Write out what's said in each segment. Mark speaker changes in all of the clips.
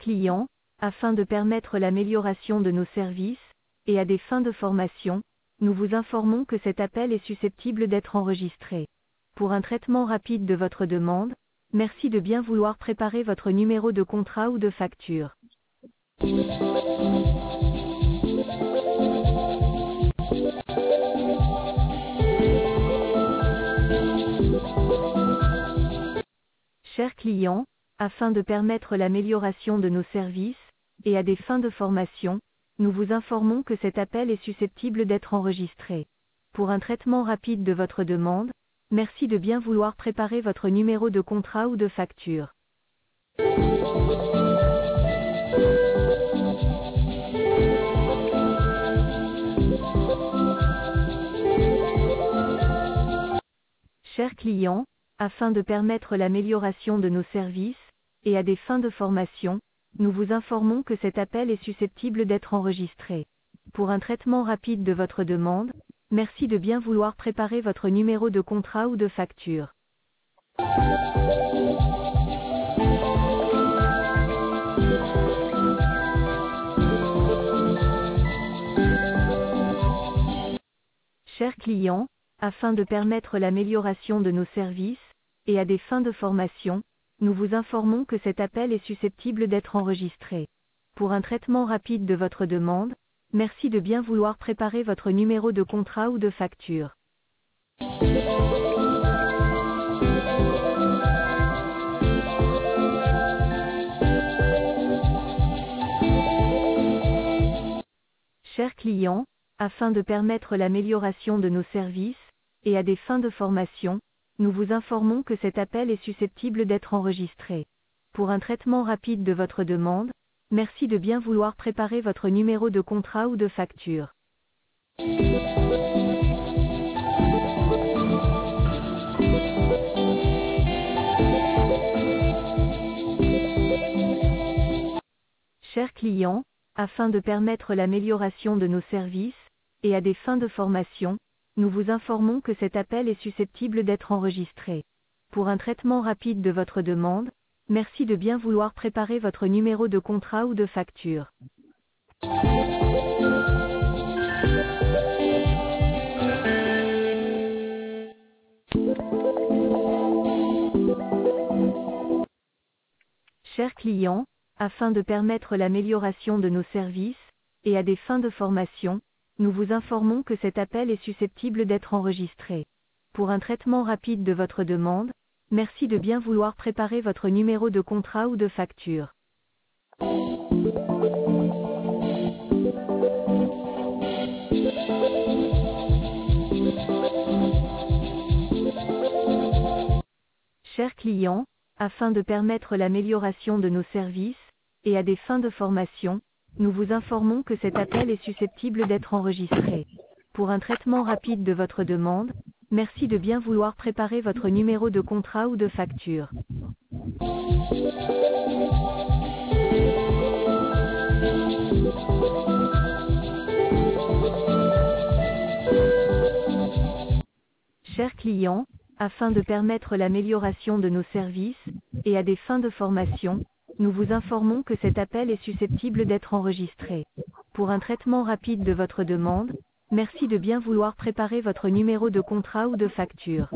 Speaker 1: client, afin de permettre l'amélioration de nos services, et à des fins de formation, nous vous informons que cet appel est susceptible d'être enregistré. Pour un traitement rapide de votre demande, merci de bien vouloir préparer votre numéro de contrat ou de facture. Chers clients, afin de permettre l'amélioration de nos services, et à des fins de formation, nous vous informons que cet appel est susceptible d'être enregistré. Pour un traitement rapide de votre demande, merci de bien vouloir préparer votre numéro de contrat ou de facture. Chers clients, afin de permettre l'amélioration de nos services, et à des fins de formation, nous vous informons que cet appel est susceptible d'être enregistré. Pour un traitement rapide de votre demande, merci de bien vouloir préparer votre numéro de contrat ou de facture. Chers clients, afin de permettre l'amélioration de nos services, et à des fins de formation, nous vous informons que cet appel est susceptible d'être enregistré. Pour un traitement rapide de votre demande, merci de bien vouloir préparer votre numéro de contrat ou de facture. Chers clients, afin de permettre l'amélioration de nos services, et à des fins de formation, nous vous informons que cet appel est susceptible d'être enregistré. Pour un traitement rapide de votre demande, merci de bien vouloir préparer votre numéro de contrat ou de facture. Chers clients, afin de permettre l'amélioration de nos services, et à des fins de formation, nous vous informons que cet appel est susceptible d'être enregistré. Pour un traitement rapide de votre demande, merci de bien vouloir préparer votre numéro de contrat ou de facture. Chers clients, afin de permettre l'amélioration de nos services, et à des fins de formation, nous vous informons que cet appel est susceptible d'être enregistré. Pour un traitement rapide de votre demande, merci de bien vouloir préparer votre numéro de contrat ou de facture. Chers clients, afin de permettre l'amélioration de nos services, et à des fins de formation, nous vous informons que cet appel est susceptible d'être enregistré. Pour un traitement rapide de votre demande, merci de bien vouloir préparer votre numéro de contrat ou de facture. Chers clients, afin de permettre l'amélioration de nos services, et à des fins de formation, nous vous informons que cet appel est susceptible d'être enregistré. Pour un traitement rapide de votre demande, merci de bien vouloir préparer votre numéro de contrat ou de facture.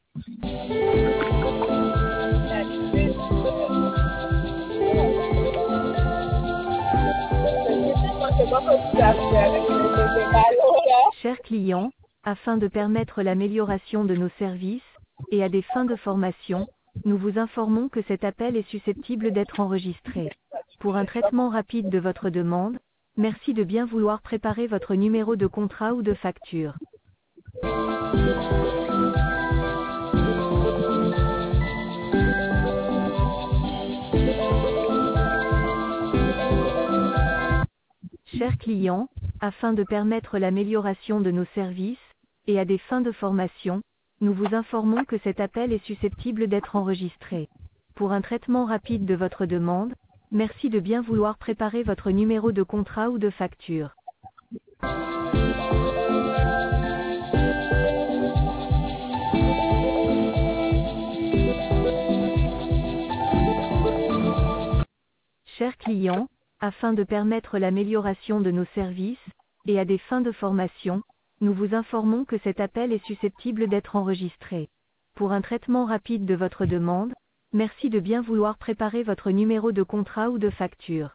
Speaker 1: Chers clients, afin de permettre l'amélioration de nos services, et à des fins de formation, nous vous informons que cet appel est susceptible d'être enregistré. Pour un traitement rapide de votre demande, merci de bien vouloir préparer votre numéro de contrat ou de facture. Chers clients, afin de permettre l'amélioration de nos services, et à des fins de formation, nous vous informons que cet appel est susceptible d'être enregistré. Pour un traitement rapide de votre demande, merci de bien vouloir préparer votre numéro de contrat ou de facture. Chers clients, client, afin de permettre l'amélioration de nos services, et à des fins de formation, nous vous informons que cet appel est susceptible d'être enregistré. Pour un traitement rapide de votre demande, merci de bien vouloir préparer votre numéro de contrat ou de facture.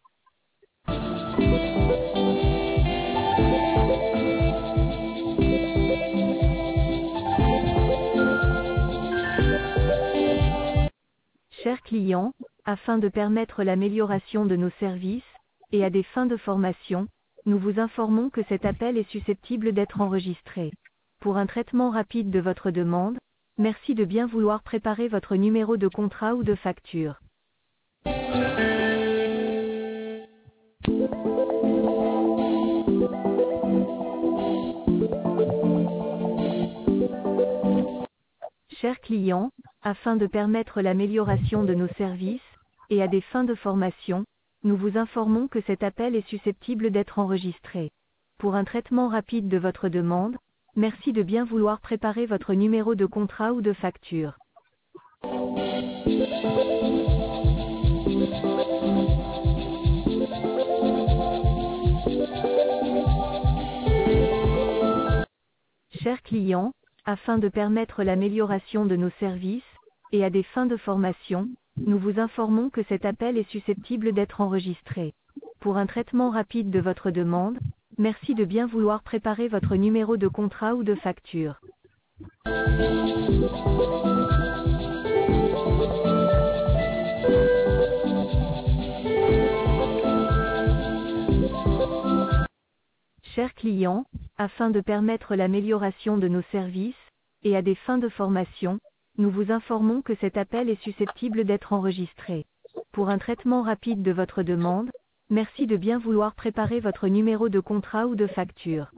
Speaker 1: Chers clients, afin de permettre l'amélioration de nos services, et à des fins de formation, nous vous informons que cet appel est susceptible d'être enregistré. Pour un traitement rapide de votre demande, merci de bien vouloir préparer votre numéro de contrat ou de facture. Chers clients, afin de permettre l'amélioration de nos services, et à des fins de formation, nous vous informons que cet appel est susceptible d'être enregistré. Pour un traitement rapide de votre demande, merci de bien vouloir préparer votre numéro de contrat ou de facture. Chers clients, afin de permettre l'amélioration de nos services, et à des fins de formation, nous vous informons que cet appel est susceptible d'être enregistré. Pour un traitement rapide de votre demande, merci de bien vouloir préparer votre numéro de contrat ou de facture. Chers clients, afin de permettre l'amélioration de nos services, et à des fins de formation, nous vous informons que cet appel est susceptible d'être enregistré. Pour un traitement rapide de votre demande, merci de bien vouloir préparer votre numéro de contrat ou de facture.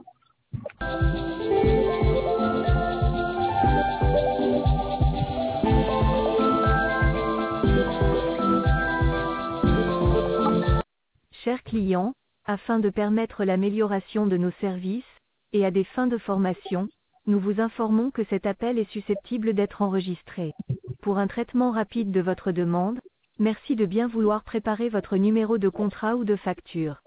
Speaker 1: Chers clients, afin de permettre l'amélioration de nos services, et à des fins de formation, nous vous informons que cet appel est susceptible d'être enregistré. Pour un traitement rapide de votre demande, merci de bien vouloir préparer votre numéro de contrat ou de facture.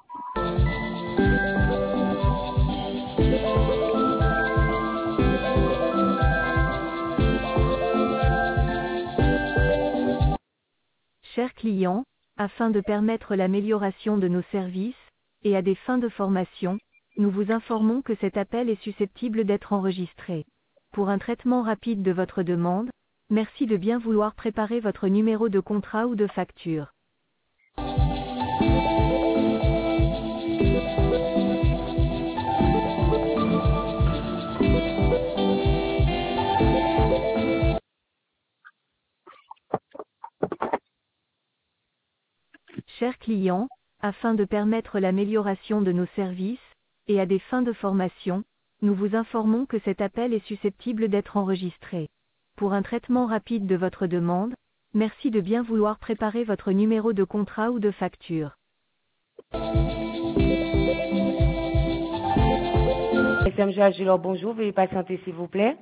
Speaker 1: Chers clients, afin de permettre l'amélioration de nos services, et à des fins de formation, nous vous informons que cet appel est susceptible d'être enregistré. Pour un traitement rapide de votre demande, merci de bien vouloir préparer votre numéro de contrat ou de facture. Chers clients, afin de permettre l'amélioration de nos services, et à des fins de formation, nous vous informons que cet appel est susceptible d'être enregistré. Pour un traitement rapide de votre demande, merci de bien vouloir préparer votre numéro de contrat ou de facture.
Speaker 2: SMG Agilor, bonjour, veuillez patienter s'il vous plaît.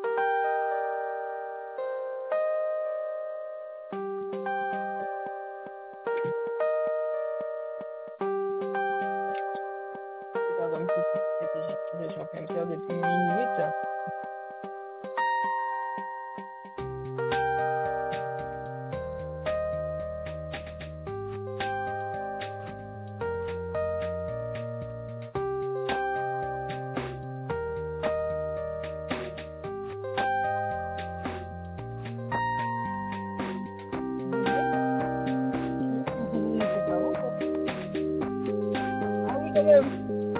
Speaker 3: Je suis en train de faire depuis 8 minutes. Ah oui, quand même.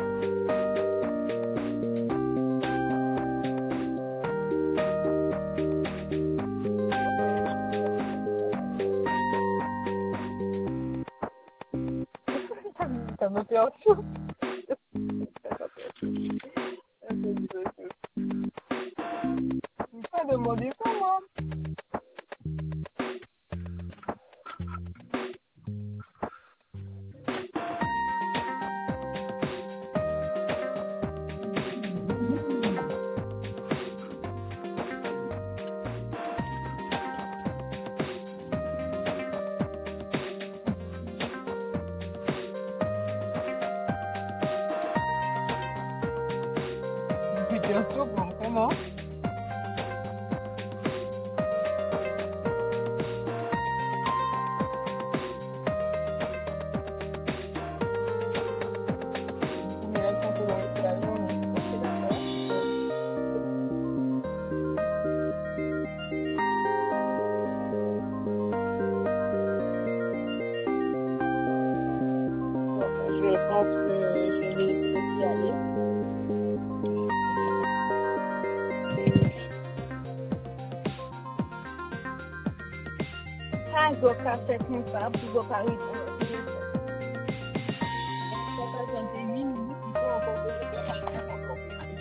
Speaker 3: Ça me fait un chaud. Pas demander ça, moi. Surtout pour comment? Mais là, quand on va rester la journée, ok, d'accord. Bon, je pense que je vais laisser aller. Ah, je dois faire cette ça, puis je dois pas répondre. Ça passe 21 minutes, il faut encore que je fasse encore.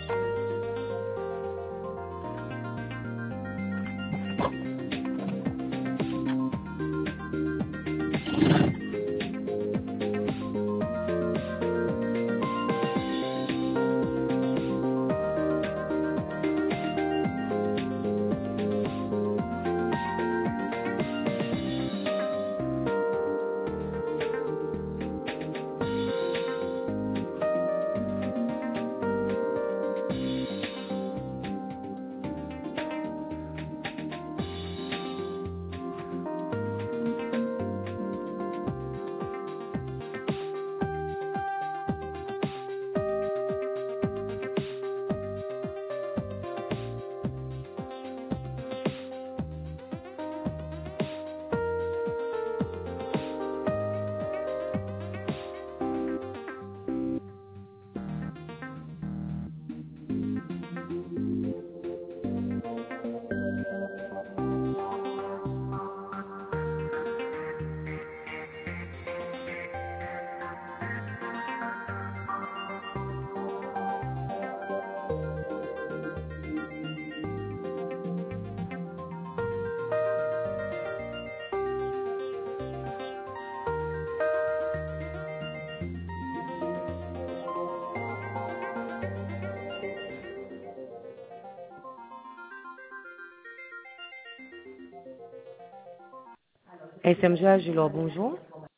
Speaker 2: SMG Agilor, bonjour.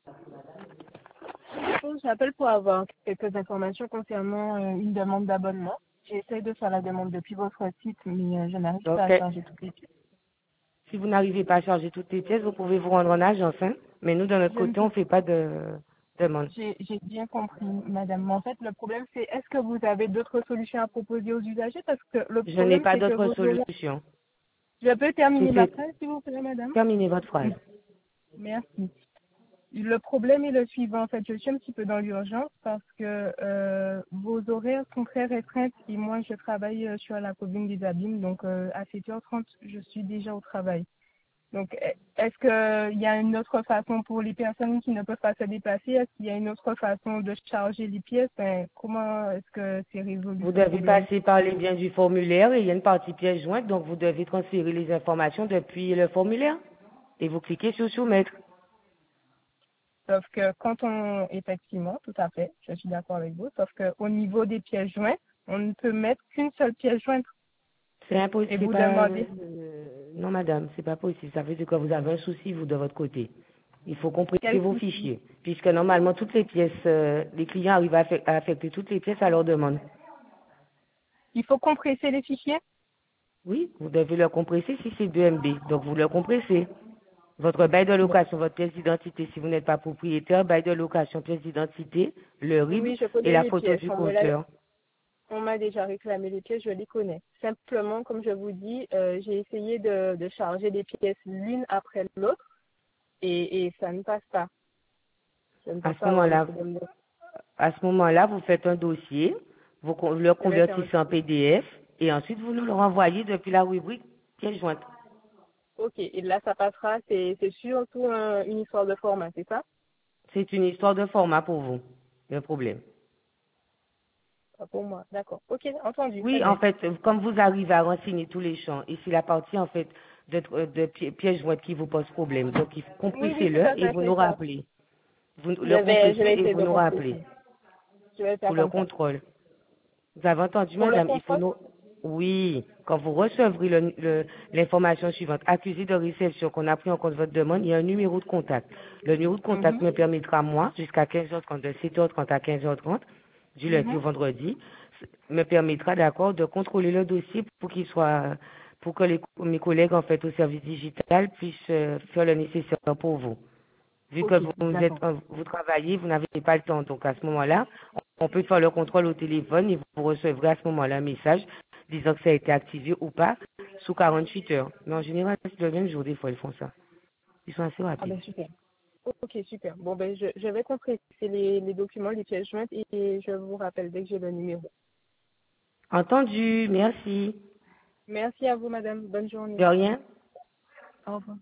Speaker 3: J'appelle pour avoir quelques informations concernant une demande d'abonnement. J'essaie de faire la demande depuis votre site, mais je n'arrive pas à
Speaker 2: Ok.
Speaker 3: charger toutes les pièces.
Speaker 2: Si vous n'arrivez pas à charger toutes les pièces, vous pouvez vous rendre en agence, hein. Mais nous, de notre côté, on ne fait pas de demande.
Speaker 3: J'ai bien compris, madame. Mais en fait, le problème, c'est est-ce que vous avez d'autres solutions à proposer aux usagers? Parce que le
Speaker 2: Je n'ai
Speaker 3: problème,
Speaker 2: pas
Speaker 3: c'est que
Speaker 2: d'autre
Speaker 3: vos
Speaker 2: solution.
Speaker 3: Je peux terminer
Speaker 2: Si
Speaker 3: ma
Speaker 2: c'est-
Speaker 3: phrase, s'il vous plaît, madame?
Speaker 2: Terminez votre phrase.
Speaker 3: Merci. Le problème est le suivant. En fait, je suis un petit peu dans l'urgence parce que vos horaires sont très restreints et moi, je travaille sur la commune des Abîmes. Donc, à 7h30, je suis déjà au travail. Donc, est-ce qu'il y a une autre façon pour les personnes qui ne peuvent pas se déplacer? Est-ce qu'il y a une autre façon de charger les pièces? Comment est-ce que c'est résolu
Speaker 2: Vous
Speaker 3: ce
Speaker 2: devez
Speaker 3: problème?
Speaker 2: passer par les biens du formulaire et il y a une partie pièce jointe, donc vous devez transférer les informations depuis le formulaire et vous cliquez sur soumettre.
Speaker 3: Sauf que quand on, effectivement, tout à fait, je suis d'accord avec vous, sauf qu'au niveau des pièces jointes, on ne peut mettre qu'une seule pièce jointe.
Speaker 2: C'est impossible.
Speaker 3: Et
Speaker 2: C'est
Speaker 3: vous
Speaker 2: pas,
Speaker 3: demandez,
Speaker 2: non, madame, c'est pas possible. Ça veut dire que vous avez un souci, vous, de votre côté. Il faut compresser
Speaker 3: quel
Speaker 2: vos
Speaker 3: souci?
Speaker 2: fichiers, puisque normalement, toutes les pièces, les clients arrivent à affecter toutes les pièces à leur demande.
Speaker 3: Il faut compresser les fichiers?
Speaker 2: Oui, vous devez le compresser si c'est 2 MB. Donc, vous le compressez. Votre bail de
Speaker 3: Bon,
Speaker 2: location, votre pièce d'identité, si vous n'êtes pas propriétaire, bail de location, pièce d'identité, le RIB
Speaker 3: oui, je
Speaker 2: et
Speaker 3: connais
Speaker 2: la
Speaker 3: les
Speaker 2: photo
Speaker 3: pièces.
Speaker 2: du compteur.
Speaker 3: On m'a déjà réclamé les pièces, je les connais. Simplement, comme je vous dis, j'ai essayé de charger les pièces l'une après l'autre et ça ne passe pas. Je ne
Speaker 2: À
Speaker 3: peux
Speaker 2: ce
Speaker 3: pas avoir le
Speaker 2: moment-là,
Speaker 3: problème de...
Speaker 2: vous faites un dossier, le
Speaker 3: Je vais faire
Speaker 2: convertissez en PDF et ensuite vous nous le renvoyez depuis la rubrique pièce jointe.
Speaker 3: Ok, et là, ça passera. C'est surtout une histoire de format, c'est ça?
Speaker 2: C'est une histoire de format pour vous, le problème.
Speaker 3: Pas pour moi. D'accord. Ok, entendu. Très
Speaker 2: Oui, en
Speaker 3: bien.
Speaker 2: fait, comme vous arrivez à renseigner tous les champs, et c'est la partie, en fait, de pièce jointe qui vous pose problème. Donc,
Speaker 3: Oui, oui, tout
Speaker 2: compressez-le
Speaker 3: à
Speaker 2: et
Speaker 3: fait,
Speaker 2: vous nous
Speaker 3: c'est ça.
Speaker 2: rappelez. Vous le
Speaker 3: Je
Speaker 2: compressez
Speaker 3: vais
Speaker 2: et
Speaker 3: essayer
Speaker 2: vous
Speaker 3: de
Speaker 2: nous rappelez
Speaker 3: compresser. Je vais
Speaker 2: pour
Speaker 3: faire
Speaker 2: le
Speaker 3: comme ça.
Speaker 2: contrôle. Vous avez entendu,
Speaker 3: Pour le
Speaker 2: madame, il faut
Speaker 3: contrôle?
Speaker 2: nous... Oui, quand vous recevrez l'information suivante, accusé de réception qu'on a pris en compte votre demande, il y a un numéro de contact. Le numéro de contact
Speaker 3: Mhm.
Speaker 2: me permettra, moi, jusqu'à 15h30, de 7h30 à 15h30, du lundi au vendredi, me permettra, d'accord, de contrôler le dossier pour que mes collègues, en fait, au service digital puissent faire le nécessaire pour vous. Vu que
Speaker 3: Ok, d'accord.
Speaker 2: vous travaillez, vous n'avez pas le temps. Donc, à ce moment-là, on peut faire le contrôle au téléphone et vous recevrez à ce moment-là un message disant que ça a été activé ou pas sous 48 heures. Mais en général, c'est le même jour, des fois, ils font ça. Ils sont assez
Speaker 3: Ah
Speaker 2: rapides.
Speaker 3: ben super. Ok, super. Bon, ben je vais compléter les documents, les pièces jointes et je vous rappelle dès que j'ai le numéro.
Speaker 2: Entendu, merci.
Speaker 3: Merci à vous, madame. Bonne
Speaker 2: De
Speaker 3: journée.
Speaker 2: rien.
Speaker 3: Au revoir.